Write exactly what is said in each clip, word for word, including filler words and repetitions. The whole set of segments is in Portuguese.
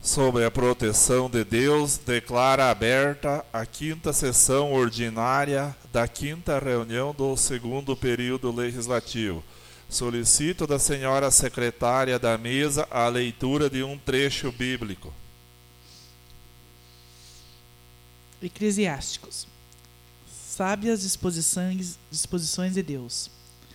Sob a proteção de Deus, declara aberta a quinta sessão ordinária da quinta reunião do segundo período legislativo. Solicito da senhora secretária da mesa a leitura de um trecho bíblico. Eclesiásticos. Sábias disposições, disposições de Deus.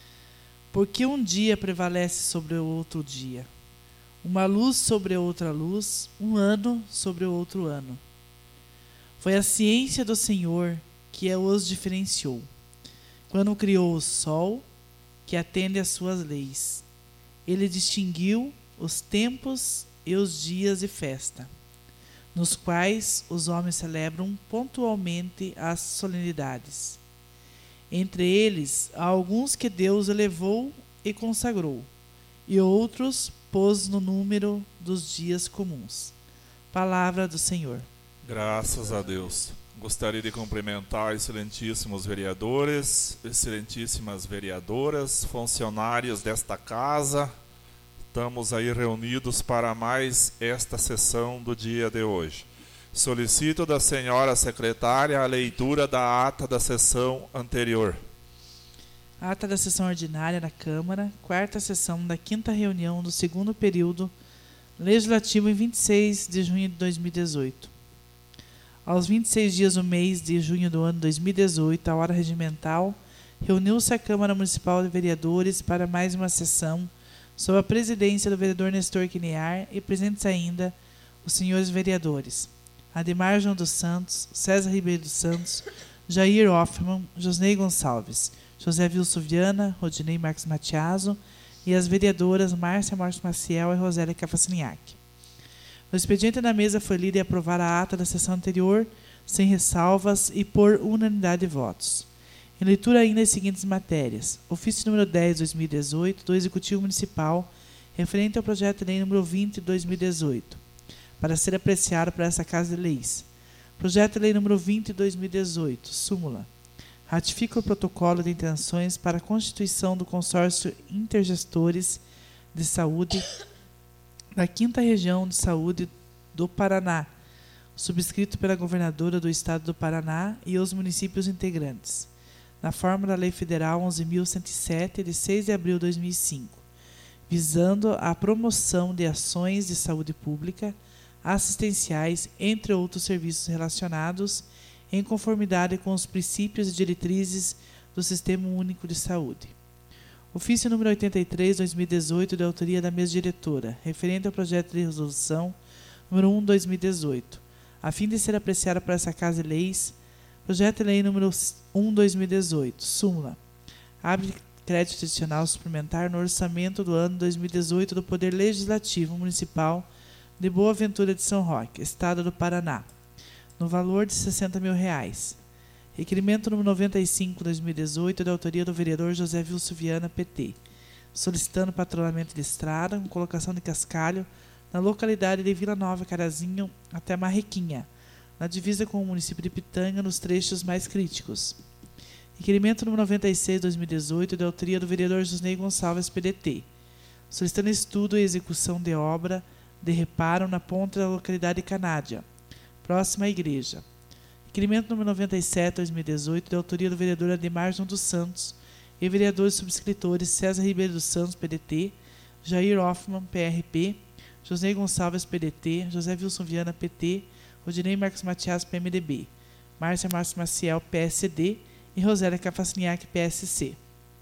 Porque um dia prevalece sobre o outro dia, uma luz sobre outra luz, um ano sobre o outro ano. Foi a ciência do Senhor que os diferenciou, quando criou o sol, que atende às suas leis. Ele distinguiu os tempos e os dias de festa, nos quais os homens celebram pontualmente as solenidades. Entre eles, há alguns que Deus elevou e consagrou, e outros pôs no número dos dias comuns. Palavra do Senhor. Graças a Deus. Gostaria de cumprimentar excelentíssimos vereadores, excelentíssimas vereadoras, funcionários desta casa. Estamos aí reunidos para mais esta sessão do dia de hoje. Solicito da senhora secretária a leitura da ata da sessão anterior. Ata da sessão ordinária da Câmara, quarta sessão da quinta reunião do segundo período legislativo em vinte e seis de junho de dois mil e dezoito. Aos vinte e seis dias do mês de junho do ano dois mil e dezoito, a hora regimental, reuniu-se a Câmara Municipal de Vereadores para mais uma sessão sob a presidência do vereador Nestor Quinear e presentes ainda os senhores vereadores Ademar João dos Santos, César Ribeiro dos Santos, Jair Hoffmann, Josnei Gonçalves, José Wilson Viana, Rodinei Marques Matiaso e as vereadoras Márcia Marques Maciel e Rosélia Cafaciniac. O expediente na mesa foi lido e aprovado a ata da sessão anterior, sem ressalvas e por unanimidade de votos. Em leitura ainda as seguintes matérias. Ofício número dez de dois mil e dezoito, do Executivo Municipal, referente ao projeto de lei número vinte de dois mil e dezoito, para ser apreciado por essa Casa de Leis. Projeto de lei número vinte de dois mil e dezoito, súmula. Ratifica o protocolo de intenções para a constituição do Consórcio Intergestores de Saúde da quinta Região de Saúde do Paraná, subscrito pela governadora do Estado do Paraná e os municípios integrantes, na forma da Lei Federal onze mil cento e sete, de seis de abril de dois mil e cinco, visando a promoção de ações de saúde pública, assistenciais, entre outros serviços relacionados, em conformidade com os princípios e diretrizes do Sistema Único de Saúde. Ofício número oitenta e três de dois mil e dezoito, de autoria da mesa diretora, referente ao projeto de resolução número um de dois mil e dezoito, a fim de ser apreciado por essa Casa de Leis, projeto de lei número um de dois mil e dezoito, súmula. Abre crédito adicional suplementar no orçamento do ano dois mil e dezoito do Poder Legislativo Municipal de Boa Ventura de São Roque, Estado do Paraná, no valor de sessenta mil reais. Requerimento número noventa e cinco de dois mil e dezoito, da autoria do vereador José Wilson Viana, P T, solicitando patrulhamento de estrada com colocação de cascalho na localidade de Vila Nova Carazinho até Marrequinha, na divisa com o município de Pitanga, nos trechos mais críticos. Requerimento número noventa e seis de dois mil e dezoito, da autoria do vereador Josnei Gonçalves, P D T, solicitando estudo e execução de obra de reparo na ponta da localidade de Canádia, próxima à igreja. Requerimento número noventa e sete de dois mil e dezoito, da autoria do vereador Ademar João dos Santos e vereadores subscritores César Ribeiro dos Santos, P D T, Jair Hoffmann, P R P, José Gonçalves, P D T, José Wilson Viana, P T, Rodinei Marques Matias, P M D B, Márcia Marques Maciel, P S D e Rosélia Cafaciniac, P S C.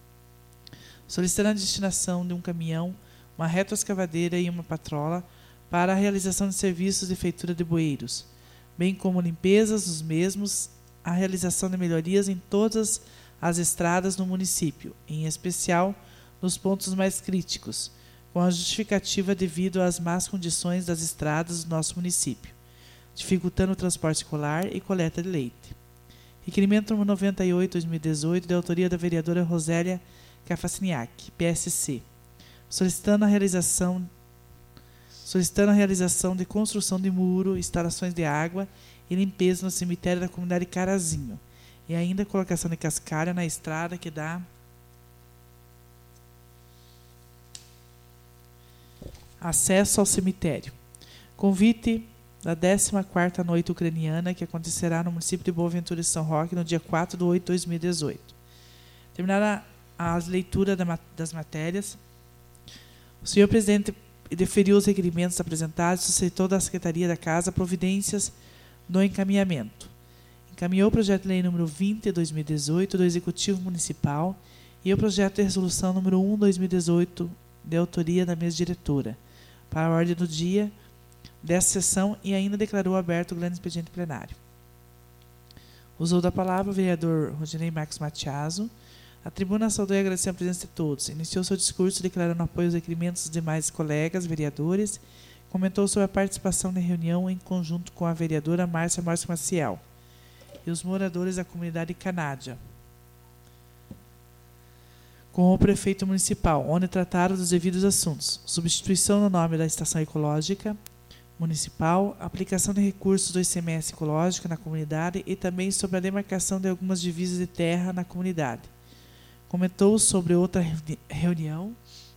Solicitando a destinação de um caminhão, uma retroescavadeira e uma patrola para a realização de serviços de feitura de bueiros, bem como limpezas dos mesmos, a realização de melhorias em todas as estradas no município, em especial nos pontos mais críticos, com a justificativa devido às más condições das estradas do nosso município, dificultando o transporte escolar e coleta de leite. Requerimento número noventa e oito de dois mil e dezoito, de autoria da vereadora Rosélia Cafaciniac, P S C, solicitando a realização solicitando a realização de construção de muro, instalações de água e limpeza no cemitério da comunidade Carazinho, e ainda a colocação de cascalho na estrada que dá acesso ao cemitério, Convite da décima quarta Noite Ucraniana, que acontecerá no município de Boa Ventura e São Roque, no dia quatro de oito de dois mil e dezoito. Terminada a leitura das matérias, o senhor presidente deferiu os requerimentos apresentados e solicitou da Secretaria da Casa providências no encaminhamento. Encaminhou o projeto de lei número vinte de dois mil e dezoito do Executivo Municipal e o projeto de resolução número um de dois mil e dezoito, de autoria da mesa diretora, para a ordem do dia desta sessão e ainda declarou aberto o grande expediente plenário. Usou da palavra o vereador Rodinei Marcos Matiaso. A tribuna saudou e agradeceu a presença de todos. Iniciou seu discurso declarando apoio aos requerimentos dos demais colegas vereadores. Comentou sobre a participação na reunião em conjunto com a vereadora Márcia Márcio Maciel e os moradores da comunidade Canádia, com o prefeito municipal, onde trataram dos devidos assuntos: substituição no nome da estação ecológica municipal, aplicação de recursos do I C M S ecológico na comunidade e também sobre a demarcação de algumas divisas de terra na comunidade. Comentou sobre outra reunião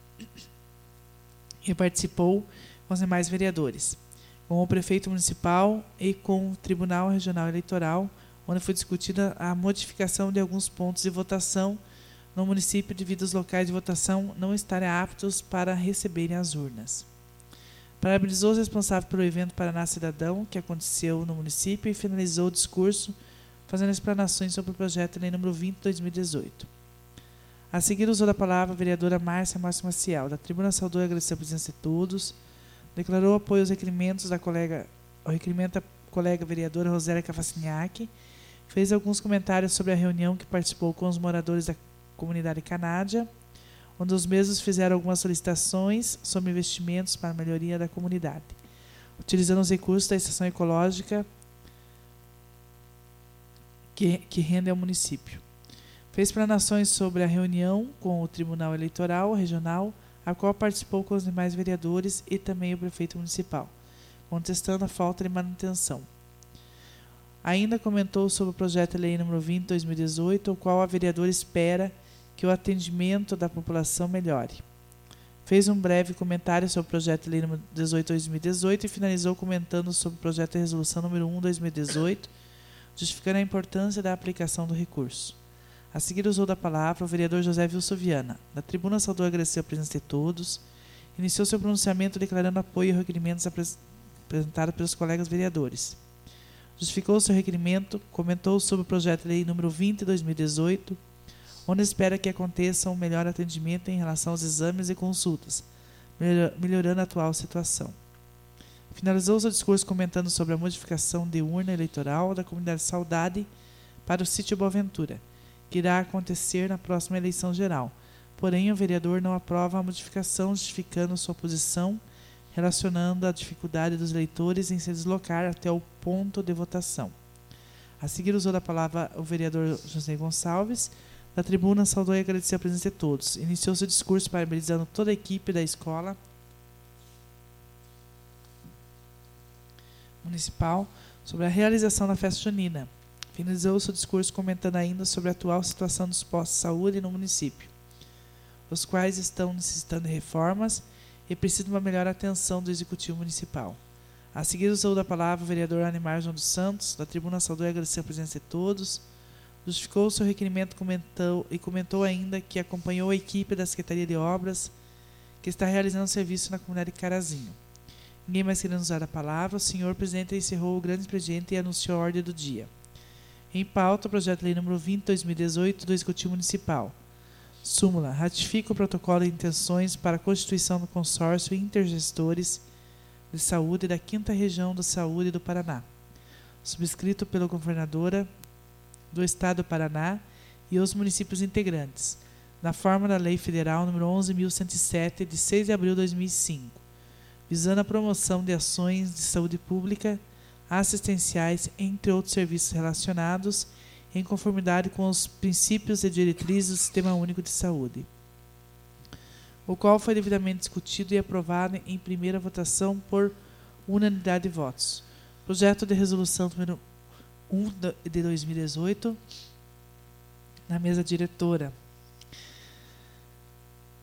e participou com os demais vereadores, com o prefeito municipal e com o Tribunal Regional Eleitoral, onde foi discutida a modificação de alguns pontos de votação no município devido aos locais de votação não estarem aptos para receberem as urnas. Parabenizou os responsáveis pelo evento Paraná Cidadão, que aconteceu no município, e finalizou o discurso fazendo explanações sobre o projeto de lei número vinte de dois mil e dezoito. A seguir, usou da palavra a vereadora Márcia Márcio Maciel. Da tribuna saudou e agradeceu a presença de todos. Declarou apoio aos requerimentos da colega, ao requerimento da colega vereadora Rosélia Cavacignac. Fez alguns comentários sobre a reunião que participou com os moradores da comunidade Canádia, onde os mesmos fizeram algumas solicitações sobre investimentos para a melhoria da comunidade, utilizando os recursos da estação ecológica que, que rende ao município. Fez explanações sobre a reunião com o Tribunal Eleitoral Regional, a qual participou com os demais vereadores e também o prefeito municipal, contestando a falta de manutenção. Ainda comentou sobre o projeto de lei número vinte de dois mil e dezoito, o qual a vereadora espera que o atendimento da população melhore. Fez um breve comentário sobre o projeto de lei número dezoito de dois mil e dezoito e finalizou comentando sobre o projeto de resolução número um de dois mil e dezoito, justificando a importância da aplicação do recurso. A seguir, usou da palavra o vereador José Wilson Viana. Da tribuna saudou e agradeceu a presença de todos. Iniciou seu pronunciamento declarando apoio aos requerimentos apresentados pelos colegas vereadores. Justificou seu requerimento, comentou sobre o projeto de lei número vinte de dois mil e dezoito, onde espera que aconteça um melhor atendimento em relação aos exames e consultas, melhorando a atual situação. Finalizou seu discurso comentando sobre a modificação de urna eleitoral da comunidade Saudade para o sítio Boa Ventura, que irá acontecer na próxima eleição geral. Porém, o vereador não aprova a modificação, justificando sua posição, relacionando a dificuldade dos eleitores em se deslocar até o ponto de votação. A seguir, usou da palavra o vereador José Gonçalves. Da tribuna, saudou e agradeceu a presença de todos. Iniciou seu discurso parabenizando toda a equipe da escola municipal sobre a realização da festa junina. Finalizou seu discurso comentando ainda sobre a atual situação dos postos de saúde no município, os quais estão necessitando de reformas e precisam de uma melhor atenção do Executivo Municipal. A seguir, usou da palavra o vereador Animar João dos Santos. Da tribuna, saudou e agradeceu a presença de todos. Justificou o seu requerimento comentou, e comentou ainda que acompanhou a equipe da Secretaria de Obras que está realizando serviço na comunidade Carazinho. Ninguém mais querendo usar a palavra, o senhor presidente encerrou o grande expediente e anunciou a ordem do dia. Em pauta, o projeto de lei número vinte de dois mil e dezoito do Executivo Municipal. Súmula. Ratifica o protocolo de intenções para a constituição do consórcio intergestores de saúde da quinta Região da Saúde do Paraná, subscrito pela governadora do Estado do Paraná e os municípios integrantes, na forma da Lei Federal número onze mil cento e sete, de seis de abril de dois mil e cinco, visando a promoção de ações de saúde pública, assistenciais, entre outros serviços relacionados, em conformidade com os princípios e diretrizes do Sistema Único de Saúde, o qual foi devidamente discutido e aprovado em primeira votação por unanimidade de votos. Projeto de resolução número um de dois mil e dezoito, na mesa diretora.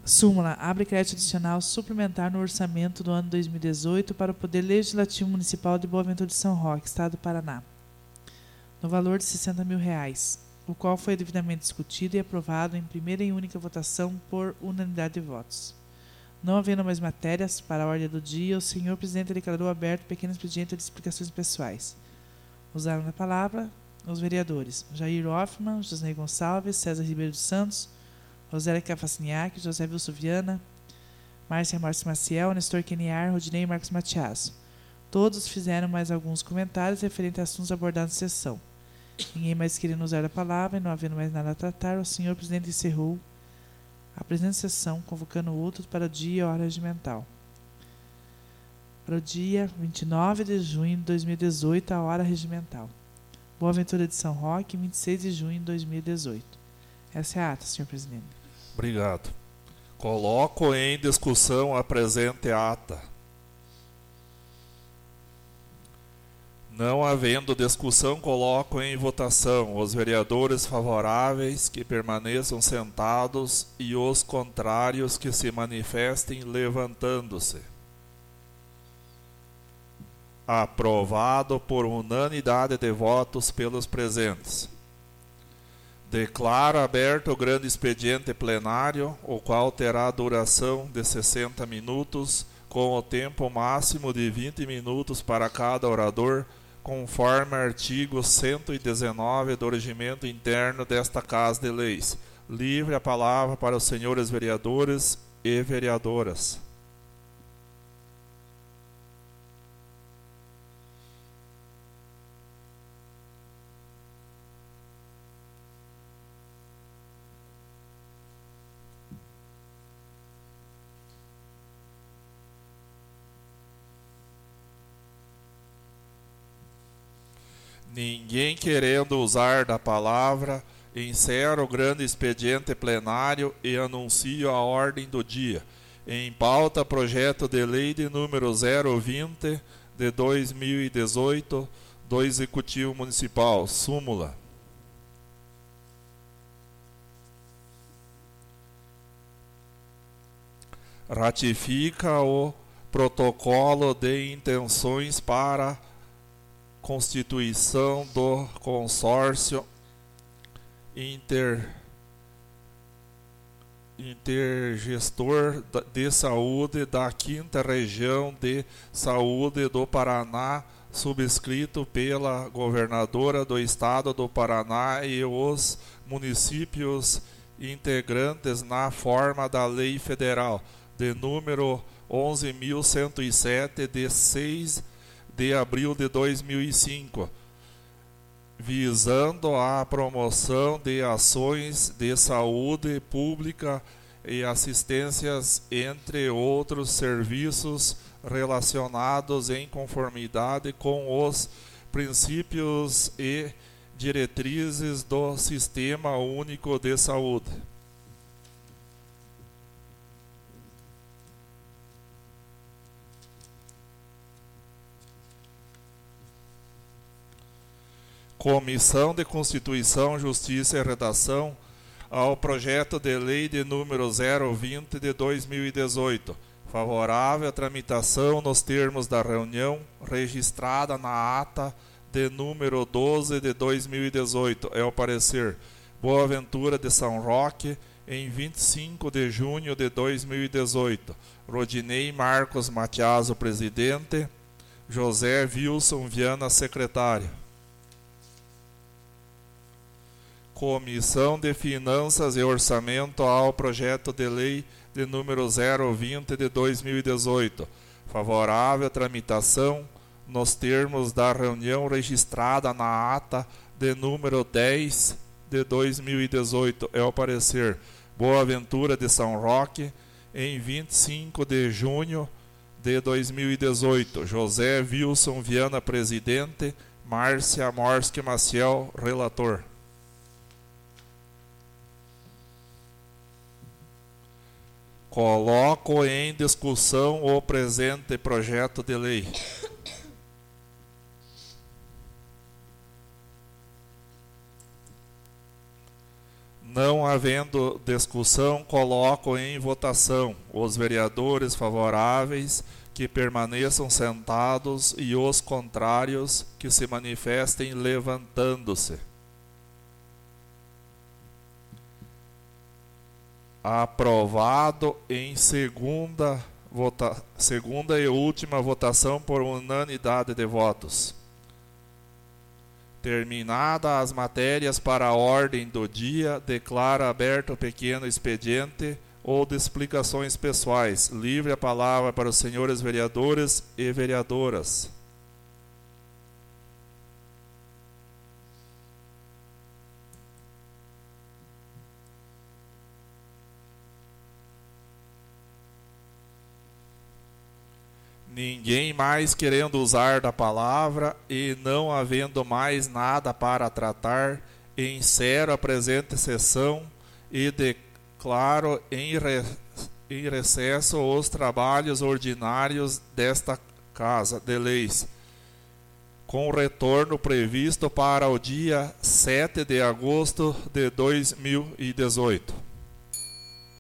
Súmula. Abre crédito adicional suplementar no orçamento do ano dois mil e dezoito para o Poder Legislativo Municipal de Boa Ventura de São Roque, Estado do Paraná, no valor de sessenta mil reais, o qual foi devidamente discutido e aprovado em primeira e única votação por unanimidade de votos. Não havendo mais matérias para a ordem do dia, o senhor presidente declarou aberto o pequeno expediente de explicações pessoais. Usaram a palavra os vereadores Jair Hoffmann, José Gonçalves, César Ribeiro dos Santos, Rosélia Cafaciniak, José Wilson Viana, Márcia Márcio Maciel, Nestor Queniar, Rodinei e Marcos Matiaso. Todos fizeram mais alguns comentários referentes a assuntos abordados na sessão. Ninguém mais querendo usar a palavra e não havendo mais nada a tratar, o senhor presidente encerrou a presente sessão, convocando outros para o dia e hora regimental. Para o dia vinte e nove de junho de dois mil e dezoito, a hora regimental. Boa Ventura de São Roque, vinte e seis de junho de dois mil e dezoito. Essa é a ata, senhor presidente. Obrigado. Coloco em discussão a presente ata. Não havendo discussão, coloco em votação os vereadores favoráveis que permaneçam sentados e os contrários que se manifestem levantando-se. Aprovado por unanimidade de votos pelos presentes. Declaro aberto o grande expediente plenário, o qual terá duração de sessenta minutos, com o tempo máximo de vinte minutos para cada orador, conforme artigo cento e dezenove do regimento interno desta Casa de Leis. Livre a palavra para os senhores vereadores e vereadoras. Ninguém querendo usar da palavra, encerro o grande expediente plenário e anuncio a ordem do dia. Em pauta, projeto de lei de número zero vinte de dois mil e dezoito do Executivo Municipal. Súmula. Ratifica o protocolo de intenções para constituição do consórcio inter, intergestor de saúde da quinta Região de Saúde do Paraná, subscrito pela governadora do Estado do Paraná e os municípios integrantes na forma da Lei Federal de número onze mil cento e sete, de seis de abril de dois mil e cinco, visando a promoção de ações de saúde pública e assistências, entre outros serviços relacionados em conformidade com os princípios e diretrizes do Sistema Único de Saúde. Comissão de Constituição, Justiça e Redação ao projeto de lei de número zero vinte de dois mil e dezoito. Favorável à tramitação nos termos da reunião registrada na ata de número doze de dois mil e dezoito. É o parecer. Boa Ventura de São Roque, em vinte e cinco de junho de dois mil e dezoito. Rodinei Marcos Matiaso, presidente. José Wilson Viana, secretário. Comissão de Finanças e Orçamento ao projeto de lei de número zero vinte de dois mil e dezoito. Favorável à tramitação nos termos da reunião registrada na ata de número dez de dois mil e dezoito. É o parecer. Boa Ventura de São Roque, em vinte e cinco de junho de dois mil e dezoito. José Wilson Viana, presidente. Márcia Morski Maciel, relator. Coloco em discussão o presente projeto de lei. Não havendo discussão, coloco em votação. Os vereadores favoráveis que permaneçam sentados e os contrários que se manifestem levantando-se. Aprovado em segunda, vota, segunda e última votação por unanimidade de votos. Terminada as matérias para a ordem do dia, declara aberto o pequeno expediente ou de explicações pessoais. Livre a palavra para os senhores vereadores e vereadoras. Ninguém mais querendo usar da palavra e não havendo mais nada para tratar, encerro a presente sessão e declaro em, re, em recesso os trabalhos ordinários desta Casa de Leis, com retorno previsto para o dia sete de agosto de dois mil e dezoito.